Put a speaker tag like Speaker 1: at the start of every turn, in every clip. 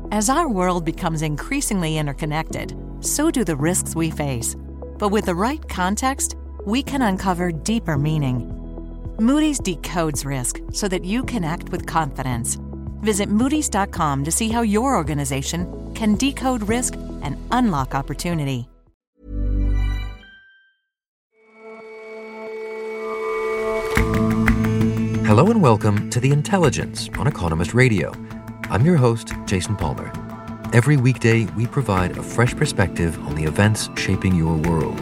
Speaker 1: As our world becomes increasingly interconnected, so do the risks we face. But with the right context, we can uncover deeper meaning. Moody's decodes risk so that you can act with confidence. Visit Moody's.com to see how your organization can decode risk and unlock opportunity.
Speaker 2: Hello and welcome to The Intelligence on Economist Radio. I'm your host, Jason Palmer. Every weekday, we provide a fresh perspective on the events shaping your world.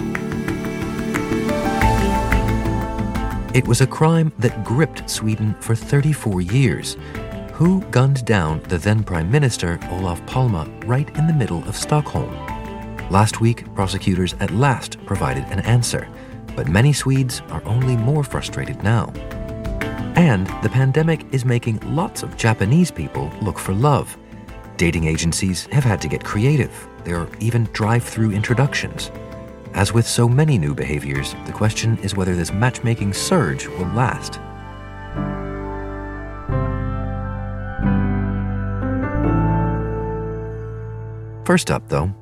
Speaker 2: It was a crime that gripped Sweden for 34 years. Who gunned down the then Prime Minister, Olof Palme, right in the middle of Stockholm? Last week, prosecutors at last provided an answer, but many Swedes are only more frustrated now. And the pandemic is making lots of Japanese people look for love. Dating agencies have had to get creative. There are even drive-through introductions. As with so many new behaviors, the question is whether this matchmaking surge will last. First up, though,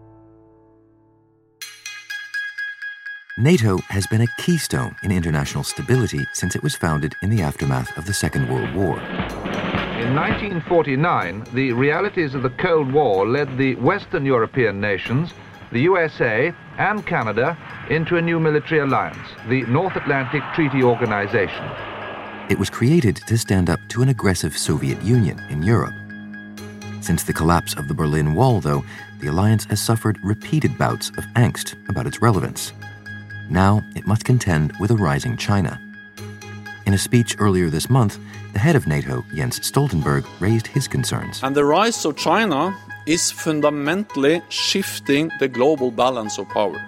Speaker 2: NATO has been a keystone in international stability since it was founded in the aftermath of the Second World War.
Speaker 3: In 1949, the realities of the Cold War led the Western European nations, the USA and Canada, into a new military alliance, the North Atlantic Treaty Organization.
Speaker 2: It was created to stand up to an aggressive Soviet Union in Europe. Since the collapse of the Berlin Wall, though, the alliance has suffered repeated bouts of angst about its relevance. Now it must contend with a rising China. In a speech earlier this month, the head of NATO, Jens Stoltenberg, raised his concerns.
Speaker 4: And the rise of China is fundamentally shifting the global balance of power,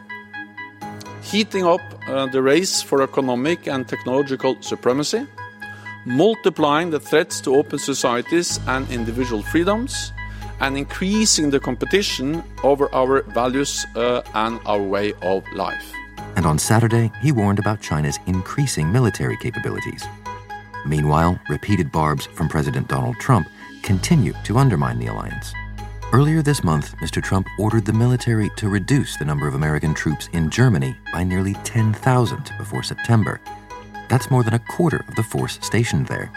Speaker 4: heating up the race for economic and technological supremacy, multiplying the threats to open societies and individual freedoms, and increasing the competition over our values and our way of life.
Speaker 2: And on Saturday, he warned about China's increasing military capabilities. Meanwhile, repeated barbs from President Donald Trump continue to undermine the alliance. Earlier this month, Mr. Trump ordered the military to reduce the number of American troops in Germany by nearly 10,000 before September. That's more than a quarter of the force stationed there.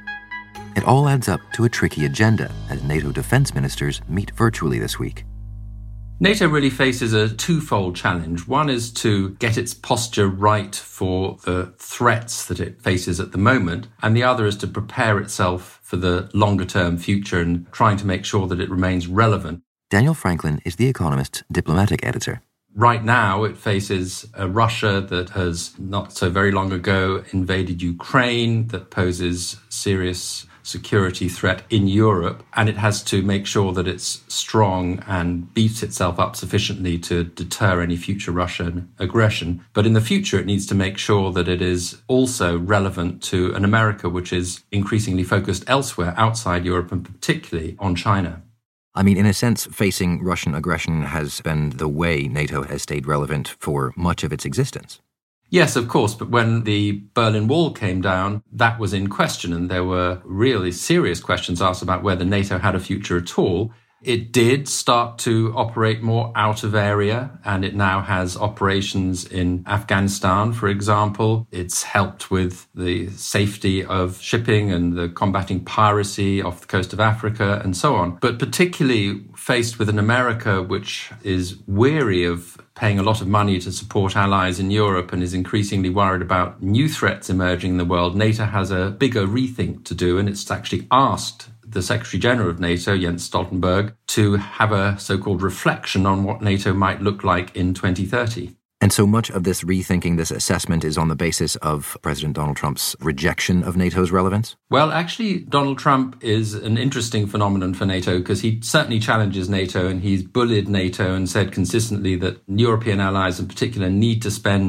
Speaker 2: It all adds up to a tricky agenda as NATO defense ministers meet virtually this week.
Speaker 5: NATO really faces a twofold challenge. One is to get its posture right for the threats that it faces at the moment, and the other is to prepare itself for the longer-term future and trying to make sure that it remains relevant.
Speaker 2: Daniel Franklin is The Economist's diplomatic editor.
Speaker 5: Right now, it faces a Russia that has not so very long ago invaded Ukraine, that poses serious security threat in Europe, and it has to make sure that it's strong and beats itself up sufficiently to deter any future Russian aggression. But in the future, it needs to make sure that it is also relevant to an America which is increasingly focused elsewhere outside Europe and particularly on China.
Speaker 2: I mean, in a sense, facing Russian aggression has been the way NATO has stayed relevant for much of its existence.
Speaker 5: Yes, of course, but when the Berlin Wall came down, that was in question, and there were really serious questions asked about whether NATO had a future at all. It did start to operate more out of area, and it now has operations in Afghanistan, for example. It's helped with the safety of shipping and the combating piracy off the coast of Africa and so on. But particularly faced with an America which is weary of paying a lot of money to support allies in Europe and is increasingly worried about new threats emerging in the world, NATO has a bigger rethink to do, and it's actually asked the Secretary-General of NATO, Jens Stoltenberg, to have a so-called reflection on what NATO might look like in 2030.
Speaker 2: And so much of this rethinking, this assessment, is on the basis of President Donald Trump's rejection of NATO's relevance?
Speaker 5: Well, actually, Donald Trump is an interesting phenomenon for NATO because he certainly challenges NATO and he's bullied NATO and said consistently that European allies in particular need to spend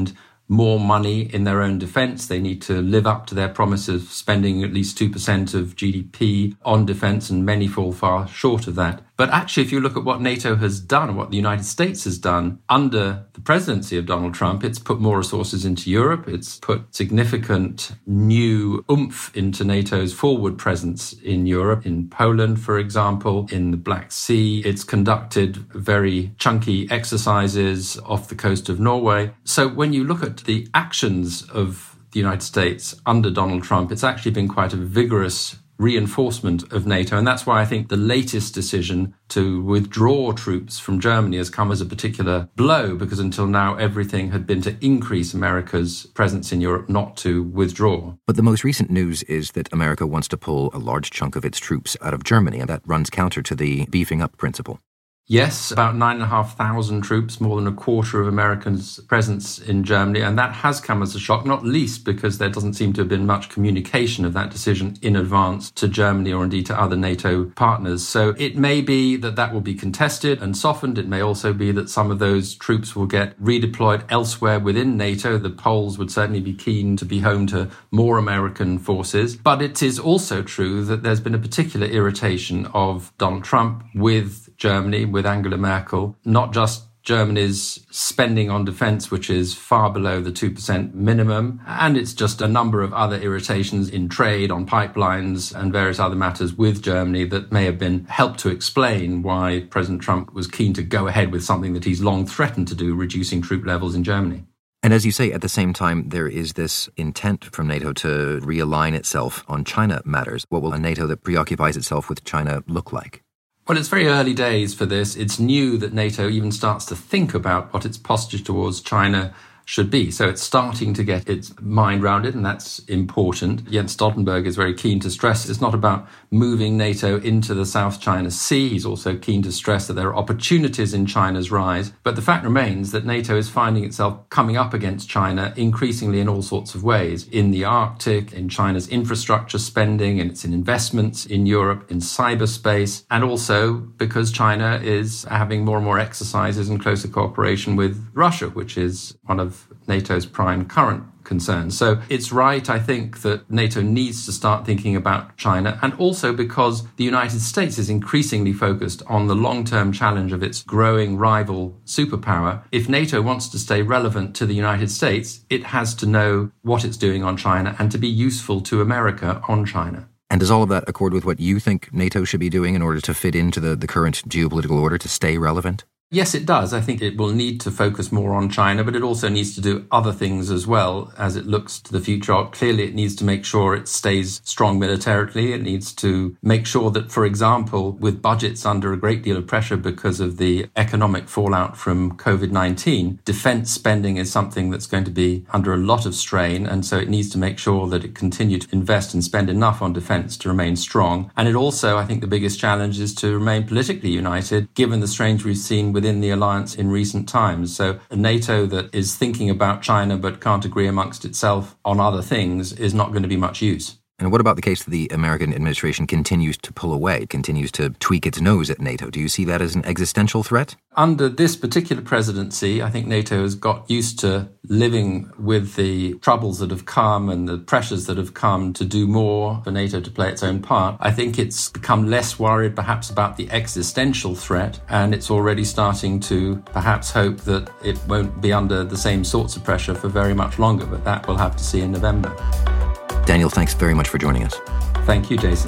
Speaker 5: more money in their own defense. They need to live up to their promise of spending at least 2% of GDP on defense, and many fall far short of that. But actually, if you look at what NATO has done, what the United States has done under the presidency of Donald Trump, it's put more resources into Europe. It's put significant new oomph into NATO's forward presence in Europe, in Poland, for example, in the Black Sea. It's conducted very chunky exercises off the coast of Norway. So when you look at the actions of the United States under Donald Trump, it's actually been quite a vigorous reinforcement of NATO. And that's why I think the latest decision to withdraw troops from Germany has come as a particular blow, because until now everything had been to increase America's presence in Europe, not to withdraw.
Speaker 2: But the most recent news is that America wants to pull a large chunk of its troops out of Germany, and that runs counter to the beefing up principle.
Speaker 5: Yes, about 9,500 troops, more than a quarter of Americans' presence in Germany. And that has come as a shock, not least because there doesn't seem to have been much communication of that decision in advance to Germany or indeed to other NATO partners. So it may be that that will be contested and softened. It may also be that some of those troops will get redeployed elsewhere within NATO. The Poles would certainly be keen to be home to more American forces. But it is also true that there's been a particular irritation of Donald Trump with Germany, with Angela Merkel, not just Germany's spending on defence, which is far below the 2% minimum, and it's just a number of other irritations in trade, on pipelines and various other matters with Germany that may have been helped to explain why President Trump was keen to go ahead with something that he's long threatened to do, reducing troop levels in Germany.
Speaker 2: And as you say, at the same time, there is this intent from NATO to realign itself on China matters. What will a NATO that preoccupies itself with China look like?
Speaker 5: Well, it's very early days for this. It's new that NATO even starts to think about what its posture towards China should be. So it's starting to get its mind round it, and that's important. Jens Stoltenberg is very keen to stress it's not about moving NATO into the South China Sea. He's also keen to stress that there are opportunities in China's rise. But the fact remains that NATO is finding itself coming up against China increasingly in all sorts of ways. In the Arctic, in China's infrastructure spending, and its investments in Europe, in cyberspace, and also because China is having more and more exercises and closer cooperation with Russia, which is one of NATO's prime current concerns. So it's right, I think, that NATO needs to start thinking about China, and also because the United States is increasingly focused on the long-term challenge of its growing rival superpower. If NATO wants to stay relevant to the United States, it has to know what it's doing on China and to be useful to America on China.
Speaker 2: And does all of that accord with what you think NATO should be doing in order to fit into the current geopolitical order, to stay relevant?
Speaker 5: Yes, it does. I think it will need to focus more on China, but it also needs to do other things as well as it looks to the future. Clearly, it needs to make sure it stays strong militarily. It needs to make sure that, for example, with budgets under a great deal of pressure because of the economic fallout from COVID-19, defense spending is something that's going to be under a lot of strain. And so it needs to make sure that it continues to invest and spend enough on defense to remain strong. And it also, I think the biggest challenge is to remain politically united, given the strains we've seen within the alliance in recent times. So a NATO that is thinking about China but can't agree amongst itself on other things is not going to be much use.
Speaker 2: And what about the case that the American administration continues to pull away, continues to tweak its nose at NATO? Do you see that as an existential threat?
Speaker 5: Under this particular presidency, I think NATO has got used to living with the troubles that have come and the pressures that have come to do more for NATO to play its own part. I think it's become less worried perhaps about the existential threat, and it's already starting to perhaps hope that it won't be under the same sorts of pressure for very much longer, but that we'll have to see in November.
Speaker 2: Daniel, thanks very much for joining us.
Speaker 5: Thank you, Jason.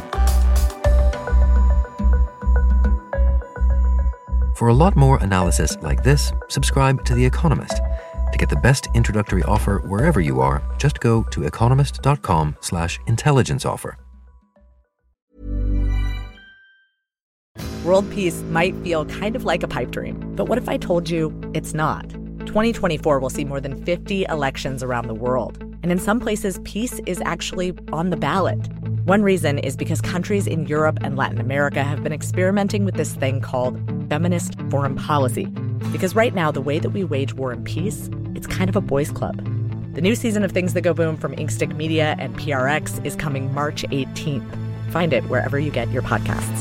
Speaker 2: For a lot more analysis like this, subscribe to The Economist. To get the best introductory offer wherever you are, just go to economist.com/intelligence offer.
Speaker 6: World peace might feel kind of like a pipe dream, but what if I told you it's not? 2024 will see more than 50 elections around the world. And in some places, peace is actually on the ballot. One reason is because countries in Europe and Latin America have been experimenting with this thing called feminist foreign policy. Because right now, the way that we wage war and peace, it's kind of a boys' club. The new season of Things That Go Boom from Inkstick Media and PRX is coming March 18th. Find it wherever you get your podcasts.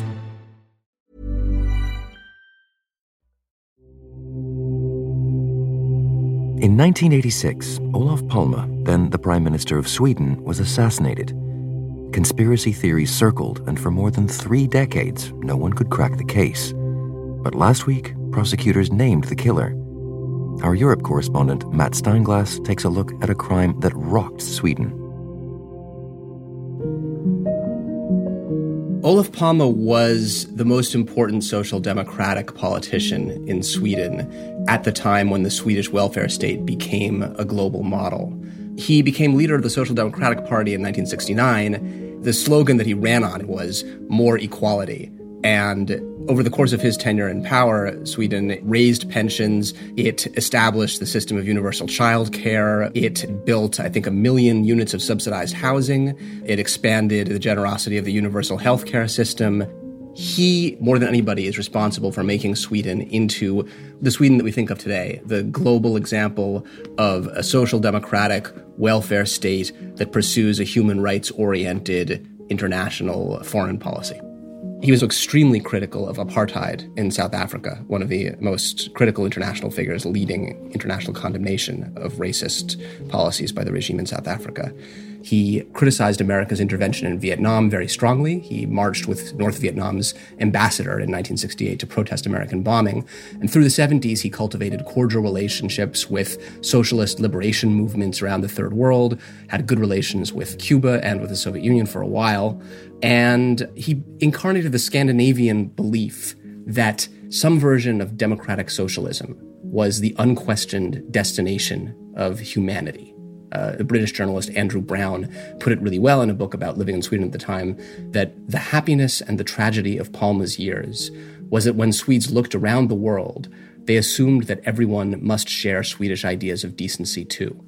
Speaker 2: In 1986, Olof Palme, then the Prime Minister of Sweden, was assassinated. Conspiracy theories circled, and for more than 3 decades, no one could crack the case. But last week, prosecutors named the killer. Our Europe correspondent, Matt Steinglass, takes a look at a crime that rocked Sweden.
Speaker 7: Olof Palme was the most important social democratic politician in Sweden at the time when the Swedish welfare state became a global model. He became leader of the Social Democratic Party in 1969. The slogan that he ran on was more equality. And over the course of his tenure in power, Sweden raised pensions, it established the system of universal child care, it built, I think, 1 million units of subsidized housing, it expanded the generosity of the universal health care system. He, more than anybody, is responsible for making Sweden into the Sweden that we think of today, the global example of a social democratic welfare state that pursues a human rights-oriented international foreign policy. He was extremely critical of apartheid in South Africa, one of the most critical international figures leading international condemnation of racist policies by the regime in South Africa. He criticized America's intervention in Vietnam very strongly. He marched with North Vietnam's ambassador in 1968 to protest American bombing. And through the 70s, he cultivated cordial relationships with socialist liberation movements around the Third World, had good relations with Cuba and with the Soviet Union for a while. And he incarnated the Scandinavian belief that some version of democratic socialism was the unquestioned destination of humanity. The British journalist Andrew Brown put it really well in a book about living in Sweden at the time, that the happiness and the tragedy of Palme's years was that when Swedes looked around the world, they assumed that everyone must share Swedish ideas of decency too.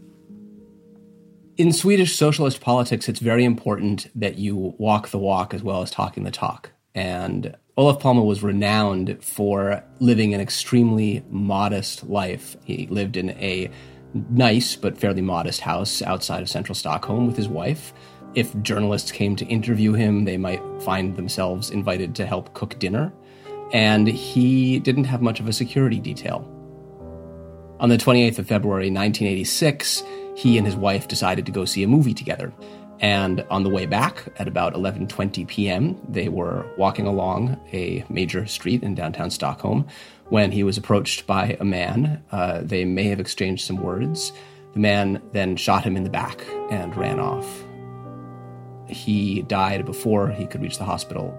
Speaker 7: In Swedish socialist politics, it's very important that you walk the walk as well as talking the talk. And Olof Palme was renowned for living an extremely modest life. He lived in a nice but fairly modest house outside of central Stockholm with his wife. If journalists came to interview him, they might find themselves invited to help cook dinner. And he didn't have much of a security detail. On the 28th of February, 1986, he and his wife decided to go see a movie together. And on the way back, at about 11:20 p.m., they were walking along a major street in downtown Stockholm when he was approached by a man. They may have exchanged some words. The man then shot him in the back and ran off. He died before he could reach the hospital.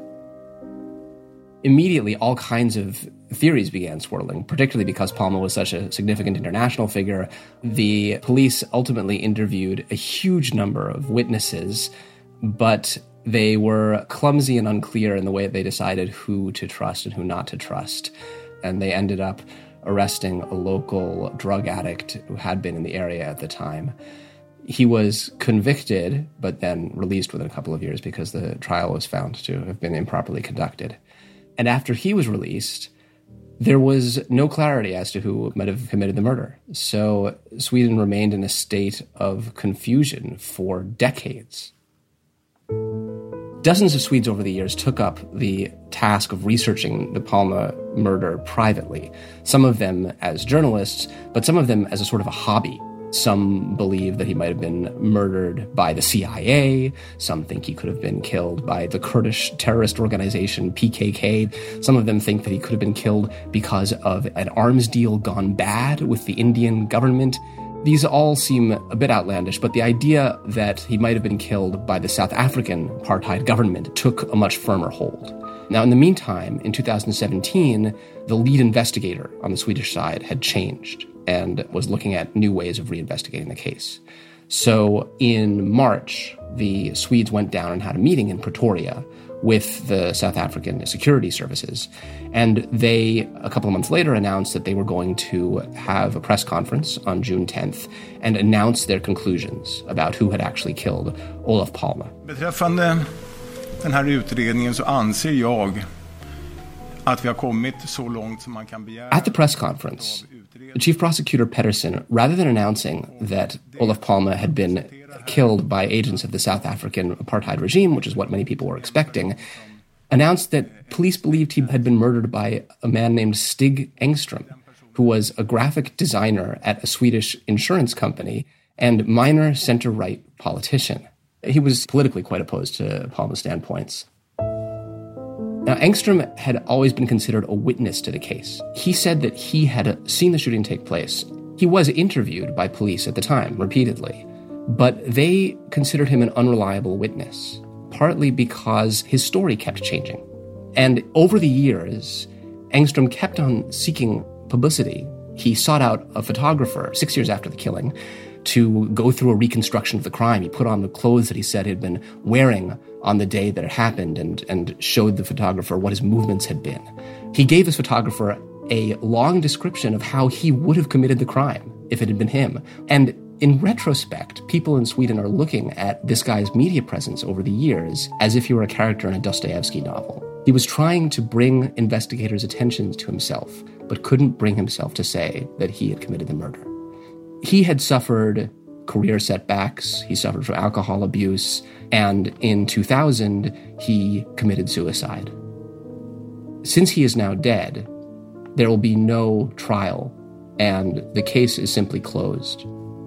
Speaker 7: Immediately, all kinds of theories began swirling, particularly because Palme was such a significant international figure. The police ultimately interviewed a huge number of witnesses, but they were clumsy and unclear in the way that they decided who to trust and who not to trust. And they ended up arresting a local drug addict who had been in the area at the time. He was convicted, but then released within a couple of years because the trial was found to have been improperly conducted. And after he was released, there was no clarity as to who might have committed the murder. So Sweden remained in a state of confusion for decades. Dozens of Swedes over the years took up the task of researching the Palme murder privately, some of them as journalists, but some of them as a sort of a hobby. Some believe that he might have been murdered by the CIA. Some think he could have been killed by the Kurdish terrorist organization PKK. Some of them think that he could have been killed because of an arms deal gone bad with the Indian government. These all seem a bit outlandish, but the idea that he might have been killed by the South African apartheid government took a much firmer hold. Now, in the meantime, in 2017, the lead investigator on the Swedish side had changed and was looking at new ways of reinvestigating the case. So in March, the Swedes went down and had a meeting in Pretoria with the South African security services. And they, a couple of months later, announced that they were going to have a press conference on June 10th and announce their conclusions about who had actually killed Olof Palme.
Speaker 8: Beträffande den här utredningen så anser jag att vi har kommit så långt som man kan begära.
Speaker 7: At the press conference, Chief Prosecutor Pettersson, rather than announcing that Olof Palme had been killed by agents of the South African apartheid regime, which is what many people were expecting, announced that police believed he had been murdered by a man named Stig Engström, who was a graphic designer at a Swedish insurance company and minor center-right politician. He was politically quite opposed to Palme's standpoints. Now, Engström had always been considered a witness to the case. He said that he had seen the shooting take place. He was interviewed by police at the time, repeatedly, but they considered him an unreliable witness, partly because his story kept changing. And over the years, Engström kept on seeking publicity. He sought out a photographer 6 years after the killing to go through a reconstruction of the crime. He put on the clothes that he said he'd been wearing on the day that it happened and showed the photographer what his movements had been. He gave this photographer a long description of how he would have committed the crime if it had been him. And in retrospect, people in Sweden are looking at this guy's media presence over the years as if he were a character in a Dostoevsky novel. He was trying to bring investigators' attention to himself, but couldn't bring himself to say that he had committed the murder. He had suffered career setbacks, he suffered from alcohol abuse, and in 2000, he committed suicide. Since he is now dead, there will be no trial, and the case is simply closed.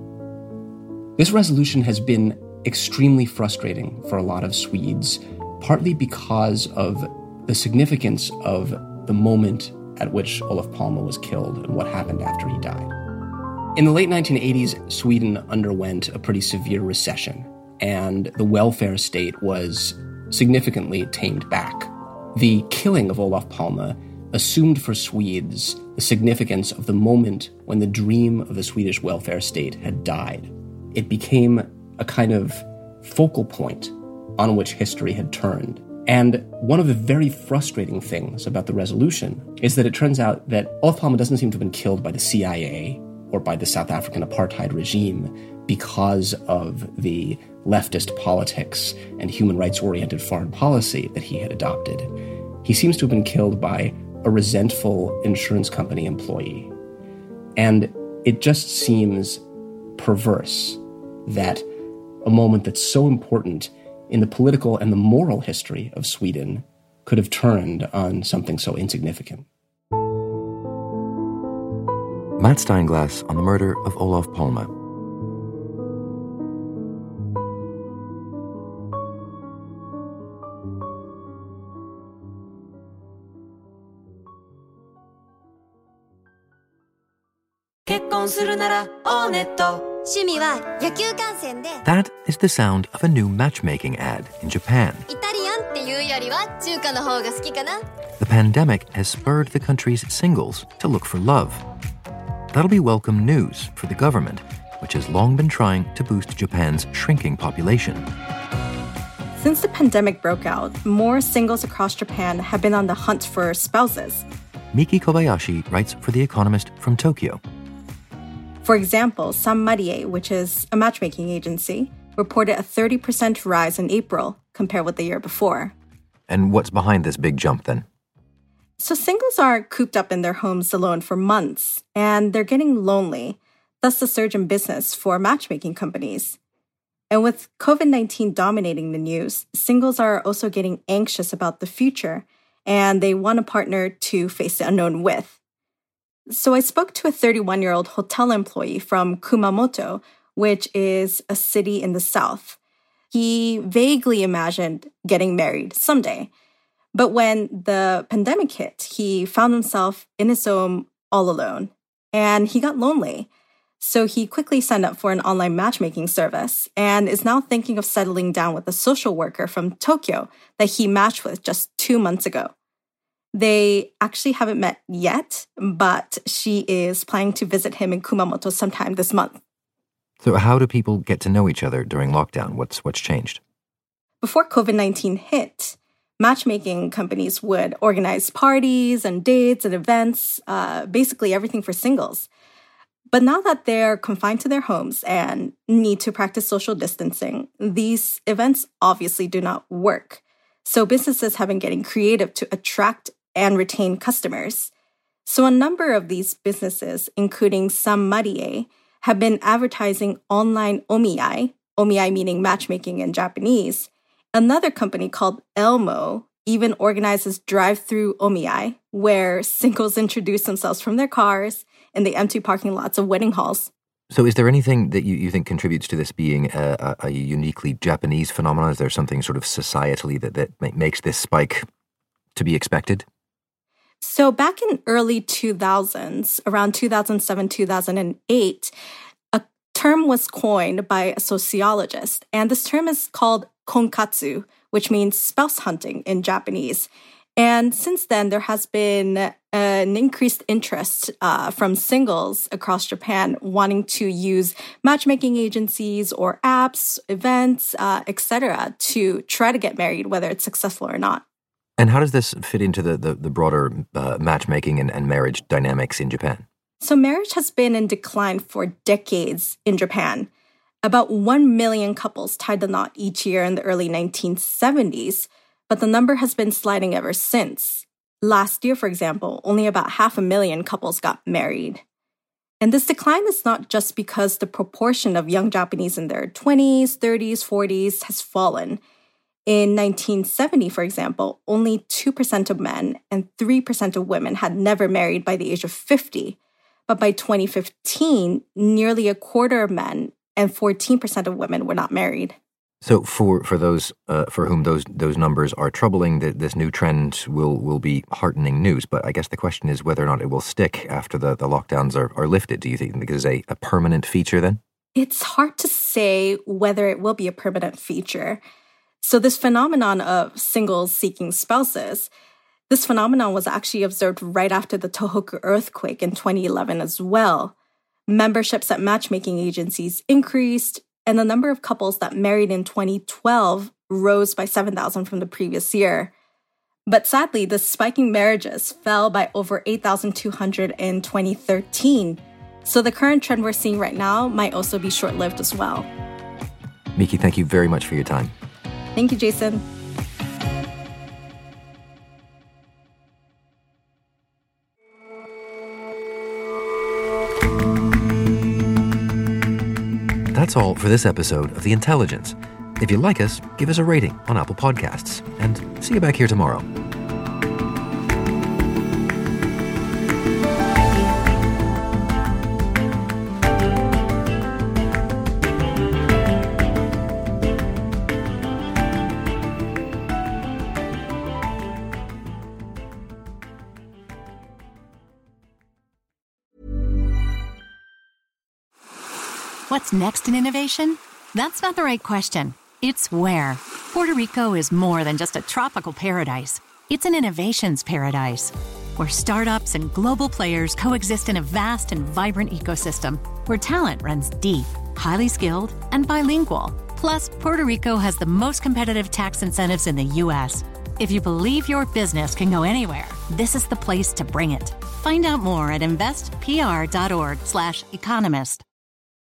Speaker 7: This resolution has been extremely frustrating for a lot of Swedes, partly because of the significance of the moment at which Olof Palme was killed and what happened after he died. In the late 1980s, Sweden underwent a pretty severe recession, and the welfare state was significantly tamed back. The killing of Olof Palme assumed for Swedes the significance of the moment when the dream of the Swedish welfare state had died. It became a kind of focal point on which history had turned. And one of the very frustrating things about the resolution is that it turns out that Olof Palme doesn't seem to have been killed by the CIA or by the South African apartheid regime because of the leftist politics and human rights-oriented foreign policy that he had adopted. He seems to have been killed by a resentful insurance company employee. And it just seems perverse that a moment that's so important in the political and the moral history of Sweden could have turned on something so insignificant.
Speaker 2: Matt Steinglass on the murder of Olof Palme. That is the sound of a new matchmaking ad in Japan. The pandemic has spurred the country's singles to look for love. That'll be welcome news for the government, which has long been trying to boost Japan's shrinking population.
Speaker 9: Since the pandemic broke out, more singles across Japan have been on the hunt for spouses.
Speaker 2: Miki Kobayashi writes for The Economist from Tokyo.
Speaker 9: For example, Sammarie, which is a matchmaking agency, reported a 30% rise in April compared with the year before.
Speaker 2: And what's behind this big jump then?
Speaker 9: So singles are cooped up in their homes alone for months, and they're getting lonely, thus the surge in business for matchmaking companies. And with COVID-19 dominating the news, singles are also getting anxious about the future, and they want a partner to face the unknown with. So I spoke to a 31-year-old hotel employee from Kumamoto, which is a city in the south. He vaguely imagined getting married someday. But when the pandemic hit, he found himself in his home all alone, and he got lonely. So he quickly signed up for an online matchmaking service and is now thinking of settling down with a social worker from Tokyo that he matched with just 2 months ago. They actually haven't met yet, but she is planning to visit him in Kumamoto sometime this month.
Speaker 2: So how do people get to know each other during lockdown? What's changed?
Speaker 9: Before COVID-19 hit, matchmaking companies would organize parties and dates and events, basically everything for singles. But now that they're confined to their homes and need to practice social distancing, these events obviously do not work. So businesses have been getting creative to attract and retain customers. So a number of these businesses, including Sammarie, have been advertising online omiai meaning matchmaking in Japanese. Another company called Elmo even organizes drive-through omiai, where singles introduce themselves from their cars in the empty parking lots of wedding halls.
Speaker 2: So is there anything that you think contributes to this being a uniquely Japanese phenomenon? Is there something sort of societally that makes this spike to be expected?
Speaker 9: So back in early 2000s, around 2007, 2008, a term was coined by a sociologist. And this term is called konkatsu, which means spouse hunting in Japanese. And since then, there has been an increased interest from singles across Japan wanting to use matchmaking agencies or apps, events, etc., to try to get married, whether it's successful or not.
Speaker 2: And how does this fit into the broader matchmaking and marriage dynamics in Japan?
Speaker 9: So marriage has been in decline for decades in Japan. About 1 million couples tied the knot each year in the early 1970s, but the number has been sliding ever since. Last year, for example, only about 500,000 couples got married. And this decline is not just because the proportion of young Japanese in their 20s, 30s, 40s has fallen. In 1970, for example, only 2% of men and 3% of women had never married by the age of 50. But by 2015, nearly a quarter of men and 14% of women were not married.
Speaker 2: So for those for whom those numbers are troubling, this new trend will be heartening news. But I guess the question is whether or not it will stick after the lockdowns are lifted. Do you think it is a permanent feature then?
Speaker 9: It's hard to say whether it will be a permanent feature. So this phenomenon of singles seeking spouses, this phenomenon was actually observed right after the Tohoku earthquake in 2011 as well. Memberships at matchmaking agencies increased, and the number of couples that married in 2012 rose by 7,000 from the previous year. But sadly, the spiking marriages fell by over 8,200 in 2013. So the current trend we're seeing right now might also be short-lived as well.
Speaker 2: Miki, thank you very much for your time.
Speaker 9: Thank you, Jason.
Speaker 2: That's all for this episode of The Intelligence. If you like us, give us a rating on Apple Podcasts. And see you back here tomorrow.
Speaker 10: What's next in innovation? That's not the right question. It's where. Puerto Rico is more than just a tropical paradise. It's an innovations paradise, where startups and global players coexist in a vast and vibrant ecosystem, where talent runs deep, highly skilled, and bilingual. Plus, Puerto Rico has the most competitive tax incentives in the U.S. If you believe your business can go anywhere, this is the place to bring it. Find out more at investpr.org/economist.